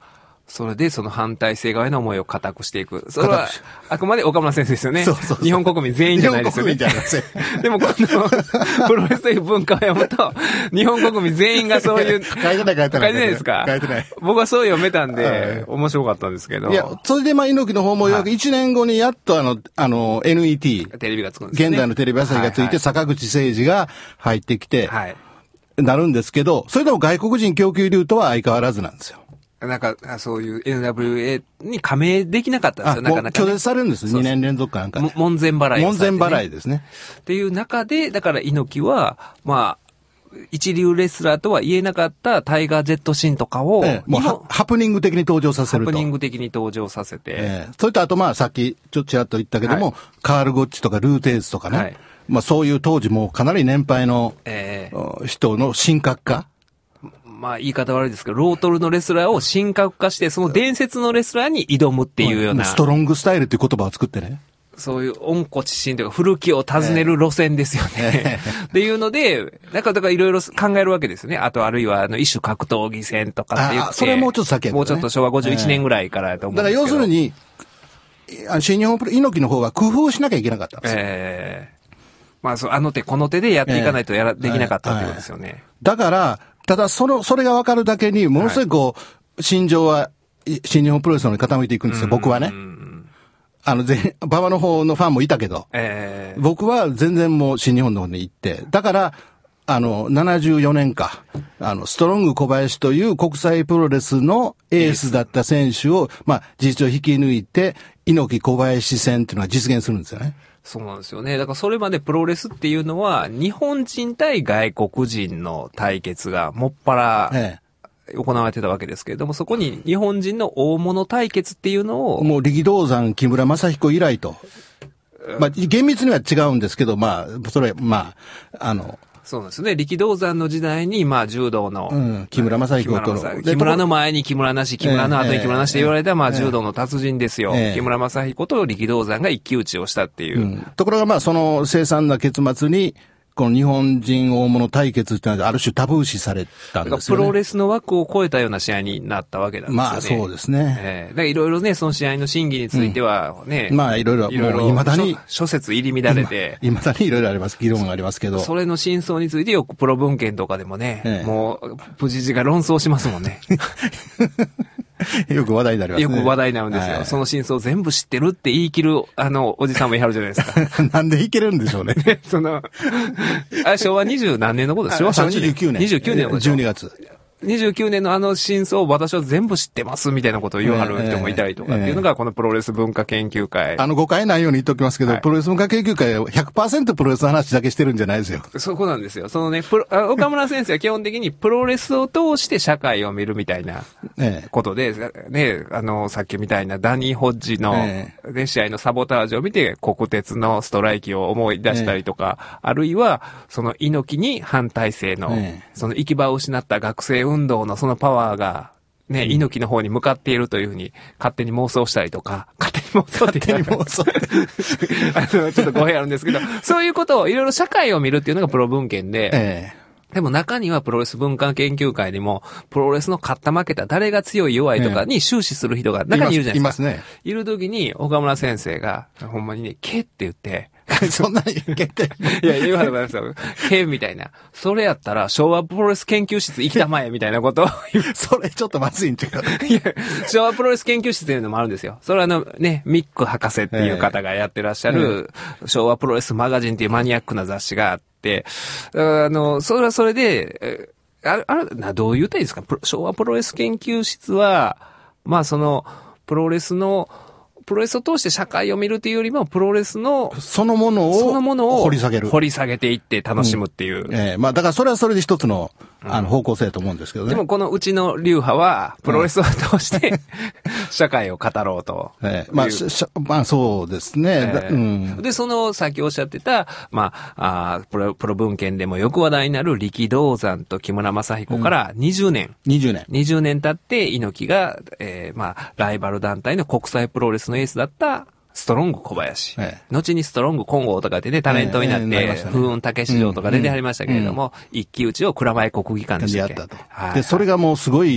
それでその反体制側への思いを固くしていく。それは、あくまで岡村先生ですよね。そうそうそう。日本国民全員じゃないですよね。日本国民じゃないですでもこの、プロレスという文化を読むと、日本国民全員がそういう。 書いてない書いてない。 書いてないですか？ 書いてない。 僕はそう読めたんで、面白かったんですけど。 いや、それでまあ、猪木の方もいちねんごにやっとあの、あの、エヌイーティー。 テレビがつくんですね。 現代のテレビ朝日がついて、坂口誠二が入ってきて、 はい。 なるんですけど、それでも外国人供給ルートは相変わらずなんですよ。 なんか、そういう エヌダブリューエー に加盟できなかったんですよ、なかなか、ね。 拒絶されるんです。にねん連続かなんか、ね。 門前払い、 ね。門前払いですね。 っていう中で、だから猪木は、まあ、一流レスラーとは言えなかったタイガー・ジェットシーンとかを、 ええ、もうハ、ハプニング的に登場させると。 ハプニング的に登場させて。 ええ、それとあとまあ、さっきちょっとちらっと言ったけども、はい、カール・ゴッチとかルーテーズとかね。はい、まあそういう当時もかなり年配の、ええ、人の神格化。 まあ言い方悪いですけど、ロートルのレスラーを神格化して、その伝説のレスラーに挑むっていうような。 ストロングスタイルっていう言葉を作ってね。 そういう温故知新というか、古きを訪ねる路線ですよね。えー、っていうので、なんかだからいろいろ考えるわけですね。あとあるいは、あの、一種格闘技戦とかって言って。 それもうちょっと先やけどね。 もうちょっと昭和ごじゅういちねんぐらいからだと思うんですけど。 だから要するに、新日本プロ、猪木の方が工夫しなきゃいけなかったんですよ。 ええー。まあ、そう、あの手この手でやっていかないとやら、えー、できなかったってことですよね。えー、 だから、ただ、その、それが分かるだけに、ものすごいこう、はい、心情は、新日本プロレスの方に傾いていくんですよ、僕はね。あの、全、馬場の方のファンもいたけど、えー、僕は全然もう新日本の方に行って、だから、あの、ななじゅうよねんか、あの、ストロング小林という国際プロレスのエースだった選手を、まあ、事実上引き抜いて、猪木小林戦っていうのが実現するんですよね。 そうなんですよね。だからそれまでプロレスっていうのは、日本人対外国人の対決がもっぱら行われてたわけですけれども、そこに日本人の大物対決っていうのを。 もう力道山、木村正彦以来と。まあ、厳密には違うんですけど、まあ、それ、まあ、あの、 そうなんですね。力道山の時代に、まあ、柔道の、 うん、木村正彦との。 木村の前に木村なし、木村の後に木村なしと言われた、まあ、柔道の達人ですよ。えー、木村正彦と力道山が一騎打ちをしたっていう。うん、 ところが、まあ、その凄惨な結末に、この日本人大物対決っていうのはある種タブー視されたんですよね。 プロレスの枠を超えたような試合になったわけなんですよね。 まあそうですね。 えー、いろいろね、その試合の審議についてはね。 うん、まあいろいろ、いろいろ、未だに。 諸説入り乱れて。 未だにいろいろあります、議論がありますけど。 それの真相についてよくプロ文献とかでもね、ええ、もう、プジジが論争しますもんね。 よく話題になりますね。 よく話題になるんですよ。はい、その真相を全部知ってるって言い切る、あの、おじさんもいはるじゃないですか。 なんで言い切れるんでしょうね。 その、あ、昭和二十何年のことですよ。 昭和にじゅうきゅうねん。 にじゅうきゅうねんのことじゅうにがつ。 にじゅうきゅうねんのあの真相を私は全部知ってますみたいなことを言わはる人もいたりとかっていうのがこのプロレス文化研究会。 あの誤解ないように言っておきますけど、はい、プロレス文化研究会は ひゃくパーセント プロレスの話だけしてるんじゃないですよ。 そこなんですよ。そのね、プロ岡村先生は基本的にプロレスを通して社会を見るみたいなことで、ね、あの、さっきみたいなダニー・ホッジの、ね、試合のサボタージュを見て国鉄のストライキを思い出したりとか、あるいはその猪木に反体制の、その行き場を失った学生運動のそのパワーが、ね、うん、猪木の方に向かっているというふうに勝手に妄想したりとか、勝手に妄想って勝手に妄想あの、ちょっと語弊あるんですけど、そういうことをいろいろ社会を見るっていうのがプロ文献で、ええでも中にはプロレス文化研究会にも、プロレスの勝った負けた誰が強い弱いとかに終始する人が中にいるじゃないですか。 いますね。 いる時に岡村先生が、ほんまにね、けって言って、 そんなにけって。 いや、言われましたよ。けみたいな。それやったら昭和プロレス研究室行きたまえみたいなことを言う。 それちょっとまずいんちゃう。 いや、昭和プロレス研究室っていうのもあるんですよ。それはあのね、ミック博士っていう方がやってらっしゃる、昭和プロレスマガジンっていうマニアックな雑誌があって、あの、それはそれで、あれ、あれ、な、どう言うたらいいですか？昭和プロレス研究室は、まあその、プロレスの、プロレスを通して社会を見るというよりも、プロレスの、 そのものを、 そのものを掘り下げる。 掘り下げていって楽しむっていう。うん、 ええー、まあだからそれはそれで一つの、あの、方向性だと思うんですけどね。 でもこのうちの流派は、プロレスを通して、社会を語ろうと。 ええー、まあ、しゃ、まあそうですね。えーうん、 で、その、さっきおっしゃってた、まあ、あプロ、プロ文献でもよく話題になる力道山と木村正彦からにじゅうねん。うん、 にじゅうねん。 にじゅうねん経って、猪木が、えー、まあ、ライバル団体の国際プロレスのエースだった、ストロング小林、ええ。後にストロング金剛とかってね、タレントになって、えええね、風雲竹市場とか出てはりましたけれども、うんうん、一騎打ちを蔵前国技館でしたっけ。 でやったと。はい、で、それがもうすごい、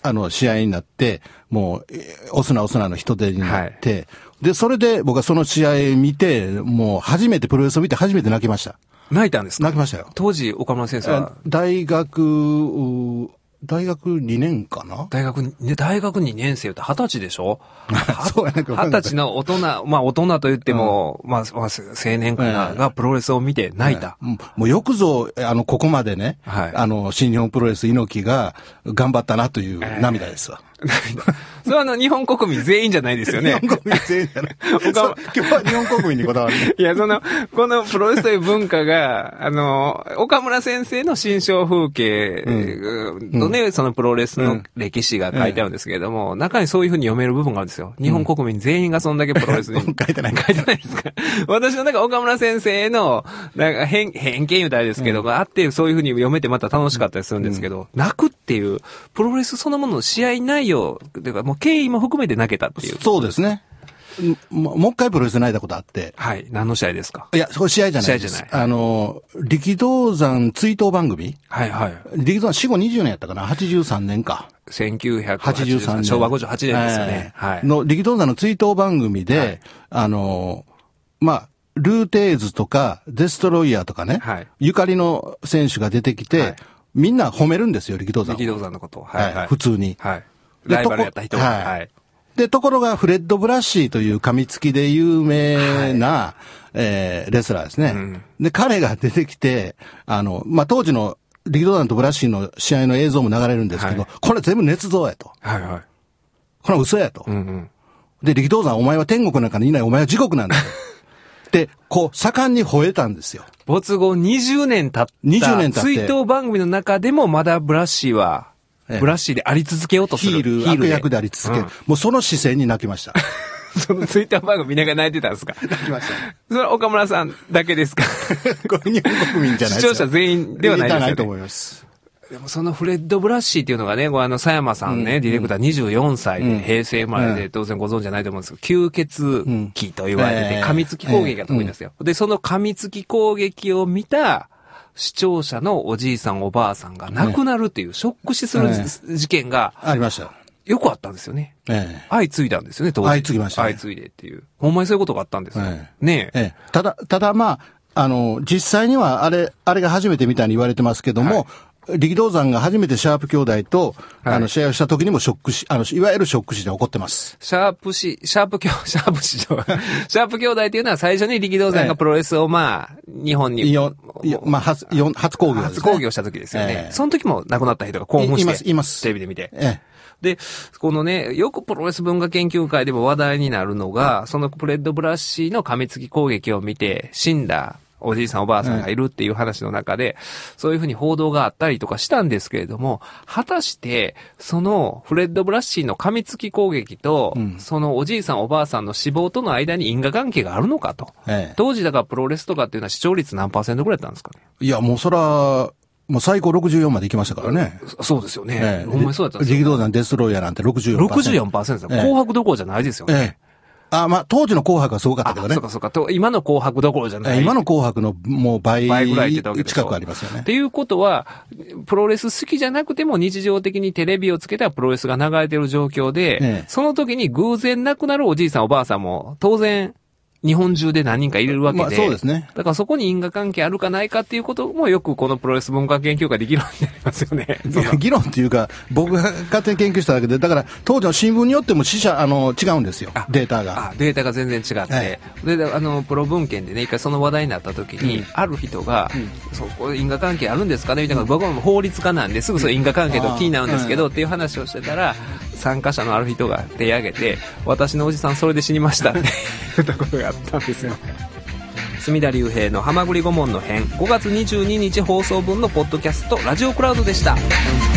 あの、試合になって、もう、オスナオスナの人手になって、はい、で、それで僕はその試合見て、もう初めてプロレスを見て初めて泣きました。 泣いたんですか？ 泣きましたよ。 当時、岡村先生は大学、大学にねんかな？ 大学、大学にねん生って二十歳でしょ？ そうやね。 二十歳の大人、まあ大人と言っても、うん、まあ、まあ、青年かな、がプロレスを見て泣いた。 うん、もうよくぞ、あの、ここまでね、はい、あの、新日本プロレス猪木が頑張ったなという涙ですわ。 えーそれはあの、日本国民全員じゃないですよね。 日本国民全員じゃない。今日は日本国民にこだわる。 いや、その、このプロレスという文化が、あの、岡村先生の心象風景のね、うん、そのプロレスの歴史が書いてあるんですけれども、うん、中にそういうふうに読める部分があるんですよ。日本国民全員がそんだけプロレスに。 書いてない。 書いてないですか。私のなんか岡村先生の、なんか偏、偏見言うたらあれですけど、うん、あってそういうふうに読めてまた楽しかったりするんですけど、うん、泣くっていう、プロレスそのものの試合内容、というかもう経緯も含めて泣けたっていう。 そうですね。も, もう一回プロレスで泣いたことあって。 はい。何の試合ですか？ いや、それ試合じゃないです。試合じゃない。あの、力道山追悼番組。 はいはい。 力道山死後にじゅうねんやったかな？ はちじゅうさんねんか。 せんきゅうひゃくはちじゅうさんねん。昭和ごじゅうはちねんですよね。 はい。の力道山の追悼番組で、はい、あの、まあ、ルーテーズとか、デストロイヤーとかね、はい、ゆかりの選手が出てきて、はい、みんな褒めるんですよ、力道山。 力道山のこと。はい、はい。 普通に。 はい。ライバルやった人が。はい。はい、 で、ところが、フレッド・ブラッシーという噛みつきで有名な、はい、えー、レスラーですね、うん。で、彼が出てきて、あの、まあ、当時の力道山とブラッシーの試合の映像も流れるんですけど、はい、これ全部捏造やと。 はいはい。 これは嘘やと。 うんうん、 で、力道山、お前は天国なんかにいない、お前は地獄なんだと。で、こう、盛んに吠えたんですよ。 没後にじゅうねん経った。 にじゅうねん経って。 追悼番組の中でもまだブラッシーは、ブラッシーであり続けようとする。 ヒール、悪役であり続ける。うん、もうその姿勢に泣きました。 そのツイッター番組みんなが泣いてたんですか？ 泣きました。 それは岡村さんだけですか？ これ日本国民じゃないですか。 視聴者全員ではないですよね。 ないと思います。 でもそのフレッド・ブラッシーっていうのがね、あの、佐山さんね、うん、ディレクターにじゅうよんさいで、うん、平成生まれで、当然ご存知じゃないと思うんですけど、吸血鬼と言われてて、噛みつき攻撃が得意なんですよ。で、その噛みつき攻撃を見た、視聴者のおじいさんおばあさんが亡くなるっていうショック死する事件が、 ありました。 よくあったんですよね。ええ、相次いだんですよね、当時。 相次ぎました、 ね。相次いでっていう。ほんまにそういうことがあったんですよ。ええ、ねえ。 ええ。ただ、ただまあ、あの、実際にはあれ、あれが初めてみたいに言われてますけども、はい、力道山が初めてシャープ兄弟と、はい、あの、試合をした時にもショック死、あの、いわゆるショック死で起こってます。 シャープ死、シャープ兄、シャープ死シャープ兄弟っていうのは最初に力道山がプロレスをまあ、日本に。 よ、まあ、初、よ、初興行ですね。 初興行した時ですよね。ええ、その時も亡くなった人が興奮して。 います、います。 テレビで見て。 ええで、このね、よくプロレス文化研究会でも話題になるのが、そのフレッド・ブラッシーの噛みつき攻撃を見て死んだおじいさんおばあさんがいるっていう話の中で、そういうふうに報道があったりとかしたんですけれども、果たして、そのフレッド・ブラッシーの噛みつき攻撃と、うん、そのおじいさんおばあさんの死亡との間に因果関係があるのかと。ええ、当時だからプロレスとかっていうのは視聴率何パーセントぐらいだったんですかね？ いや、もうそら、もう最高ろくじゅうよんまで行きましたからね。 そうですよね。ええ、ほんまにそうだったんですよ。 力道山デストロイヤーなんて ろくじゅうよんパーセント。 ろくじゅうよんパーセントですよ。紅白どころじゃないですよね。ええあ、まあ、当時の紅白はすごかったけどね。 そうかそうか。今の紅白どころじゃない。 今の紅白のもう倍、倍ぐらい近くありますよね。 っていうことは、プロレス好きじゃなくても日常的にテレビをつけたらプロレスが流れてる状況で、ええ、その時に偶然亡くなるおじいさんおばあさんも当然、日本中で何人かいるわけで。まあそうですね。 だからそこに因果関係あるかないかっていうこともよくこのプロレス文化研究会で議論になりますよね。 いや議論っていうか、僕が勝手に研究しただけで、だから当時の新聞によっても死者、あの、違うんですよ。データが。 あ、データが全然違って。はい、で、あの、プロ文献でね、一回その話題になった時に、うん、ある人が、うん、そこ因果関係あるんですかねみたいな、僕も法律家なんですぐその因果関係と気になるんですけど、うん、っていう話をしてたら、参加者のある人が手を挙げて、私のおじさんそれで死にましたって言ったことがあったんですよ。隅田隆平のはまぐり顧問の編ごがつにじゅうににち放送分のポッドキャストラジオクラウドでした。